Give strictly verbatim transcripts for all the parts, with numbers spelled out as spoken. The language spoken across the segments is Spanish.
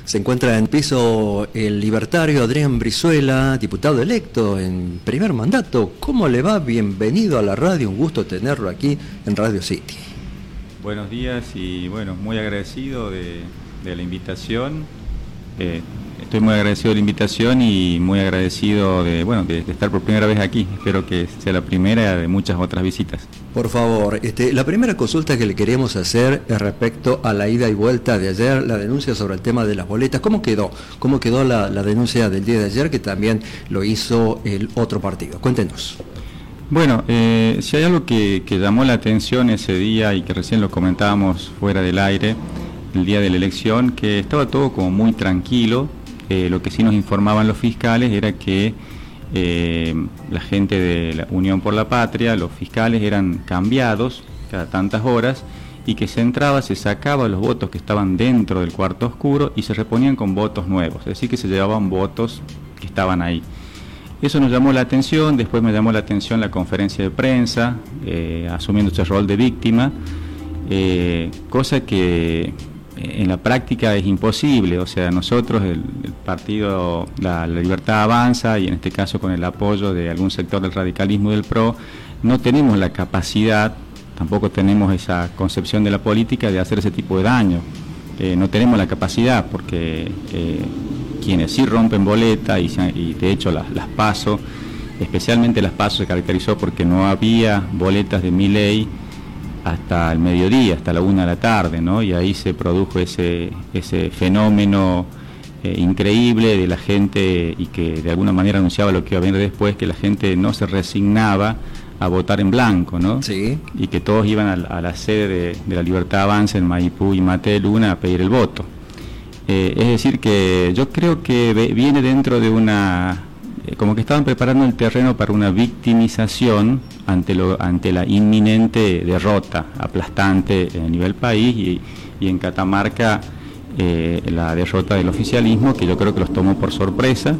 Se encuentra en piso el libertario Adrián Brizuela, diputado electo en primer mandato. ¿Cómo le va? Bienvenido a la radio, un gusto tenerlo aquí en Radio City. Buenos días y bueno, muy agradecido de, de la invitación. Eh, estoy muy agradecido de la invitación y muy agradecido de, bueno, de, de estar por primera vez aquí. Espero que sea la primera de muchas otras visitas. Por favor, este, la primera consulta que le queríamos hacer es respecto a la ida y vuelta de ayer, la denuncia sobre el tema de las boletas. ¿Cómo quedó? ¿Cómo quedó la, la denuncia del día de ayer, que también lo hizo el otro partido? Cuéntenos. Bueno, eh, si hay algo que, que llamó la atención ese día y que recién lo comentábamos fuera del aire, el día de la elección, que estaba todo como muy tranquilo. Eh, lo que sí nos informaban los fiscales era que eh, la gente de la Unión por la Patria, los fiscales, eran cambiados cada tantas horas y que se entraba, se sacaba los votos que estaban dentro del cuarto oscuro y se reponían con votos nuevos, es decir, que se llevaban votos que estaban ahí. Eso nos llamó la atención. Después me llamó la atención la conferencia de prensa, eh, asumiendo ese rol de víctima, eh, cosa que en la práctica es imposible. O sea, nosotros, el, el partido la, la Libertad Avanza, y en este caso con el apoyo de algún sector del radicalismo y del P R O, no tenemos la capacidad, tampoco tenemos esa concepción de la política de hacer ese tipo de daño. Eh, no tenemos la capacidad porque eh, quienes sí rompen boleta y, y de hecho las, las PASO, especialmente las PASO, se caracterizó porque no había boletas de Milei hasta el mediodía, hasta la una de la tarde, ¿no? Y ahí se produjo ese, ese fenómeno eh, increíble de la gente, y que de alguna manera anunciaba lo que iba a venir después, que la gente no se resignaba a votar en blanco, ¿no? Sí. Y que todos iban a, a la sede de, de la Libertad Avanza en Maipú y Mate de Luna a pedir el voto. Eh, es decir que yo creo que viene dentro de una, eh, como que estaban preparando el terreno para una victimización ante, lo, ante la inminente derrota aplastante a nivel país, y, y en Catamarca eh, la derrota del oficialismo, que yo creo que los tomó por sorpresa,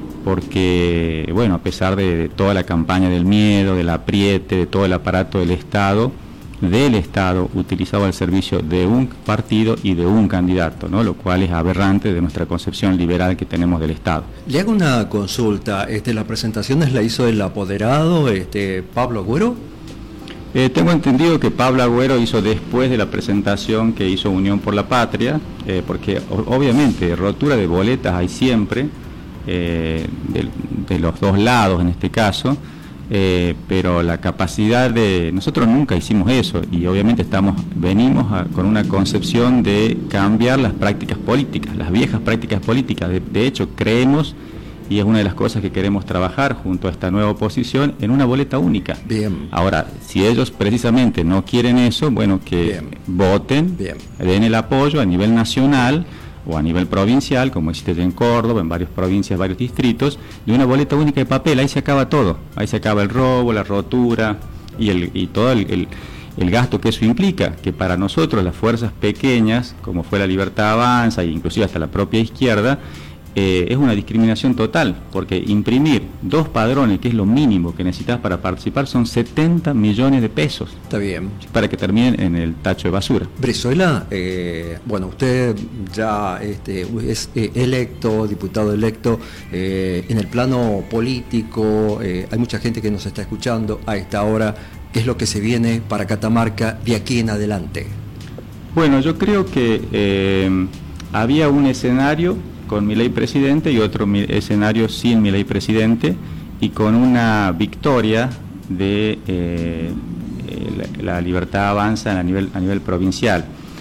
porque bueno, a pesar de, de toda la campaña del miedo, del apriete, de todo el aparato del Estado, del Estado utilizado al servicio de un partido y de un candidato, ¿no? Lo cual es aberrante de nuestra concepción liberal que tenemos del Estado. Le hago una consulta. Este, ¿la presentación la hizo el apoderado, este, Pablo Agüero? Eh, tengo entendido que Pablo Agüero hizo después de la presentación que hizo Unión por la Patria, eh, porque obviamente rotura de boletas hay siempre, eh, de, de los dos lados en este caso. Eh, pero la capacidad de... Nosotros nunca hicimos eso, y obviamente estamos venimos a, con una concepción de cambiar las prácticas políticas, las viejas prácticas políticas. De, de hecho, creemos, y es una de las cosas que queremos trabajar junto a esta nueva oposición, en una boleta única. Bien. Ahora, si ellos precisamente no quieren eso, bueno, que Bien. voten, Bien. den el apoyo a nivel nacional o a nivel provincial, como existe en Córdoba, en varias provincias, varios distritos, de una boleta única de papel. Ahí se acaba todo, ahí se acaba el robo, la rotura y, el, y todo el, el, el gasto que eso implica, que para nosotros, las fuerzas pequeñas, como fue la Libertad Avanza, e inclusive hasta la propia izquierda, eh, es una discriminación total, porque imprimir dos padrones, que es lo mínimo que necesitas para participar, son setenta millones de pesos. Está bien. Para que terminen en el tacho de basura. Brizuela, eh, bueno, usted ya este, es eh, electo, diputado electo, eh, en el plano político, eh, hay mucha gente que nos está escuchando a esta hora. ¿Qué es lo que se viene para Catamarca de aquí en adelante? Bueno, yo creo que eh, había un escenario con Milei presidente y otro escenario sin Milei presidente, y con una victoria de eh, la, la Libertad Avanza a nivel, a nivel provincial.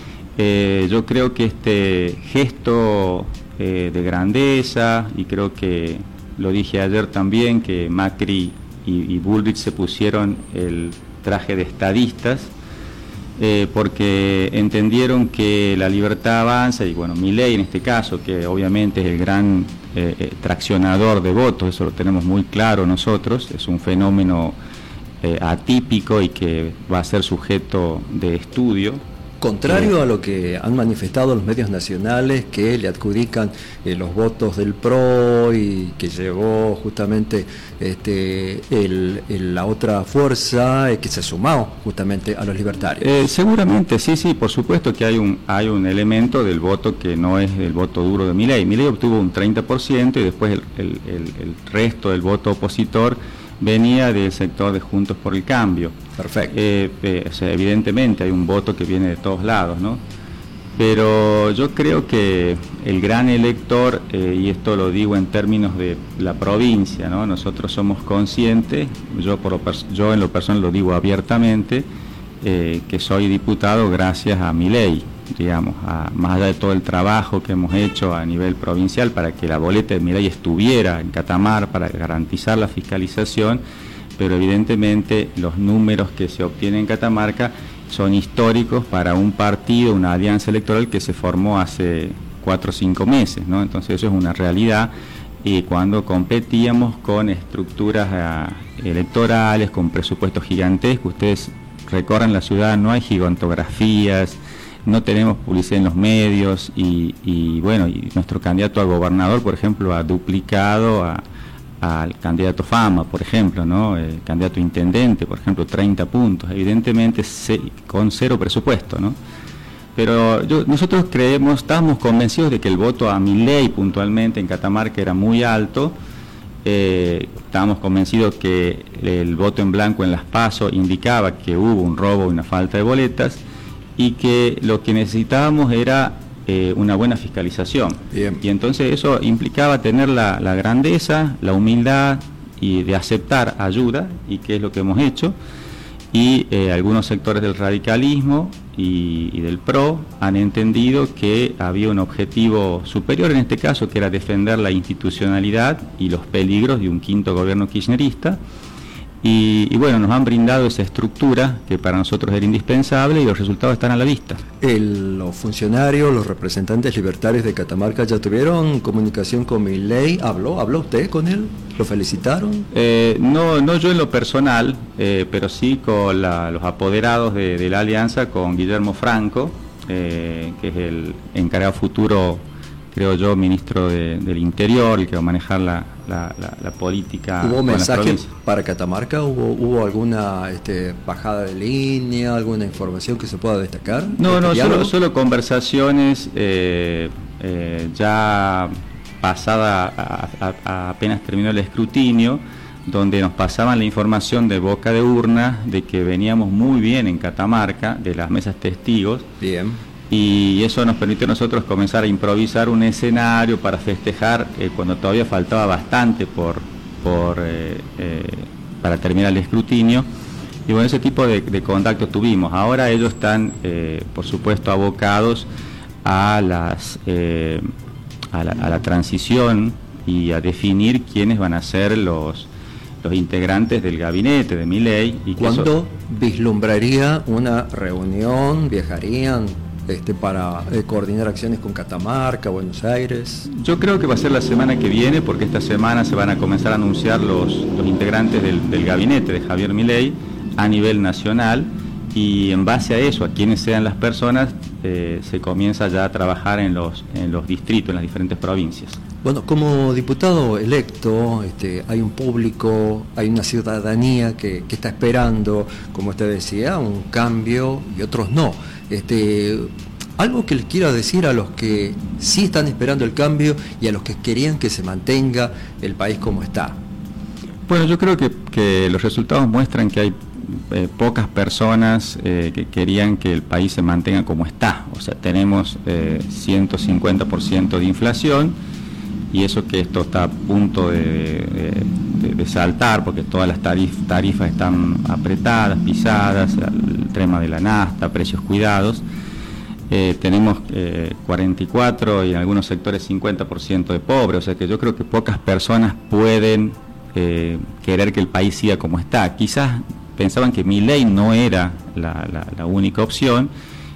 Eh, yo creo que este gesto eh, de grandeza, y creo que lo dije ayer también, que Macri y, y Bullrich se pusieron el traje de estadistas, Eh, porque entendieron que la Libertad Avanza, y bueno, Milei en este caso, que obviamente es el gran eh, eh, traccionador de votos, eso lo tenemos muy claro nosotros, es un fenómeno eh, atípico y que va a ser sujeto de estudio Contrario a lo que han manifestado los medios nacionales, que le adjudican eh, los votos del P R O y que llegó justamente este, el, el, la otra fuerza eh, que se sumó justamente a los libertarios. Eh, seguramente, sí, sí, por supuesto que hay un, hay un elemento del voto que no es el voto duro de Milei. Milei obtuvo un treinta por ciento y después el, el, el, el resto del voto opositor venía del sector de Juntos por el Cambio. Perfecto. Eh, eh, o sea, evidentemente hay un voto que viene de todos lados, ¿no? Pero yo creo que el gran elector, eh, y esto lo digo en términos de la provincia, ¿no? Nosotros somos conscientes, yo, por lo yo en lo personal lo digo abiertamente, eh, que soy diputado gracias a Milei, digamos, a, más allá de todo el trabajo que hemos hecho a nivel provincial para que la boleta de Milei estuviera en Catamarca, para garantizar la fiscalización, pero evidentemente los números que se obtienen en Catamarca son históricos para un partido, una alianza electoral que se formó hace cuatro o cinco meses, ¿no? Entonces eso es una realidad, y cuando competíamos con estructuras uh, electorales, con presupuestos gigantescos, ustedes recorren la ciudad, no hay gigantografías, no tenemos publicidad en los medios, y, y bueno, y nuestro candidato a gobernador, por ejemplo, ha duplicado a al candidato Fama, por ejemplo, ¿no? El candidato intendente, por ejemplo, treinta puntos, evidentemente se, con cero presupuesto, ¿no? Pero yo, nosotros creemos, estábamos convencidos de que el voto a Milei puntualmente en Catamarca era muy alto, eh, estábamos convencidos que el voto en blanco en las PASO indicaba que hubo un robo y una falta de boletas, y que lo que necesitábamos era Eh, una buena fiscalización. Bien. Y entonces eso implicaba tener la, la grandeza, la humildad y de aceptar ayuda, y que es lo que hemos hecho, y eh, algunos sectores del radicalismo y, y del P R O han entendido que había un objetivo superior en este caso, que era defender la institucionalidad y los peligros de un quinto gobierno kirchnerista. Y, y bueno, nos han brindado esa estructura que para nosotros era indispensable, y los resultados están a la vista. El, los funcionarios, los representantes libertarios de Catamarca ya tuvieron comunicación con Milei. ¿Habló? ¿Habló usted con él? ¿Lo felicitaron? Eh, no, no yo en lo personal, eh, pero sí con la, los apoderados de, de la alianza, con Guillermo Franco, eh, que es el encargado futuro, creo yo, ministro de, del Interior, el que va a manejar la, la, la, la política. ¿Hubo mensaje para Catamarca? ¿Hubo, hubo alguna este, bajada de línea, alguna información que se pueda destacar? No, no, ¿Este solo, solo conversaciones eh, eh, ya pasada, a, a, a apenas terminó el escrutinio, donde nos pasaban la información de boca de urna de que veníamos muy bien en Catamarca, de las mesas testigos. Bien. Y eso nos permitió a nosotros comenzar a improvisar un escenario para festejar eh, cuando todavía faltaba bastante por, por eh, eh, para terminar el escrutinio. Y bueno, ese tipo de, de contacto tuvimos. Ahora ellos están, eh, por supuesto, abocados a, las, eh, a, la, a la transición y a definir quiénes van a ser los, los integrantes del gabinete de Milei. Y ¿Cuándo eso... vislumbraría una reunión? ¿Viajarían este, para eh, coordinar acciones con Catamarca, Buenos Aires? Yo creo que va a ser la semana que viene, porque esta semana se van a comenzar a anunciar los, los integrantes del, del gabinete de Javier Milei a nivel nacional, y en base a eso, a quienes sean las personas, eh, se comienza ya a trabajar en los, en los distritos, en las diferentes provincias. Bueno, como diputado electo, este, hay un público, hay una ciudadanía que, que está esperando, como usted decía, un cambio, y otros no. Este, algo que les quiero decir a los que sí están esperando el cambio y a los que querían que se mantenga el país como está. Bueno, yo creo que, que los resultados muestran que hay eh, pocas personas eh, que querían que el país se mantenga como está. O sea, tenemos eh, ciento cincuenta por ciento de inflación, y eso que esto está a punto de, de, de, de saltar, porque todas las tarif, tarifas están apretadas, pisadas, el tema de la nafta, precios cuidados. Eh, tenemos eh, cuarenta y cuatro y en algunos sectores cincuenta por ciento de pobres, o sea que yo creo que pocas personas pueden eh, querer que el país siga como está. Quizás pensaban que Milei no era la, la, la única opción,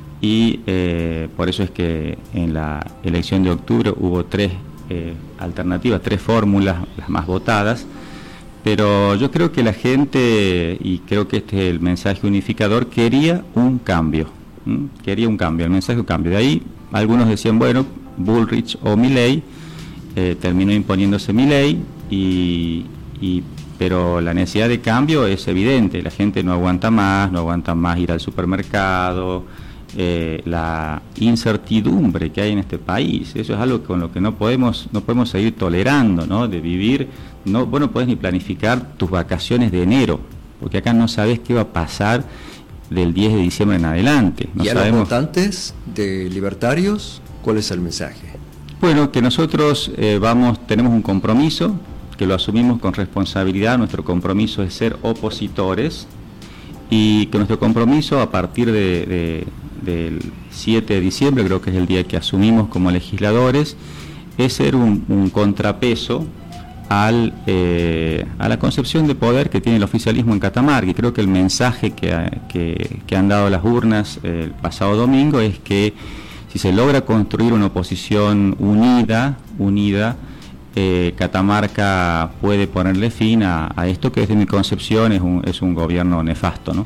y eh, por eso es que en la elección de octubre hubo tres Eh, alternativas, tres fórmulas, las más votadas, pero yo creo que la gente, y creo que este es el mensaje unificador, quería un cambio, ¿Mm? Quería un cambio, el mensaje de un cambio. De ahí algunos decían, bueno, Bullrich o Milei, eh, terminó imponiéndose Milei, y, y, pero la necesidad de cambio es evidente, la gente no aguanta más, no aguanta más ir al supermercado, eh, la incertidumbre que hay en este país, eso es algo con lo que no podemos, no podemos seguir tolerando, ¿no? De vivir, no, vos no podés ni planificar tus vacaciones de enero, porque acá no sabés qué va a pasar del diez de diciembre en adelante. No ¿Y a sabemos... los votantes de libertarios, cuál es el mensaje? Bueno, que nosotros eh, vamos, tenemos un compromiso, que lo asumimos con responsabilidad. Nuestro compromiso es ser opositores, y que nuestro compromiso a partir de, de, del siete de diciembre, creo que es el día que asumimos como legisladores, es ser un, un contrapeso al, eh, a la concepción de poder que tiene el oficialismo en Catamarca. Y creo que el mensaje que, que, que han dado las urnas el pasado domingo es que si se logra construir una oposición unida, unida, eh, Catamarca puede ponerle fin a, a esto que desde mi concepción es un, es un gobierno nefasto, ¿no?